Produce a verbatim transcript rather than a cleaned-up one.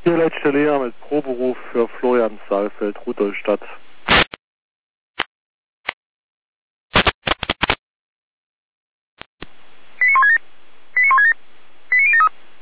Hier letzte Lehrer mit Proberuf für Florian Saalfeld, Rudolstadt.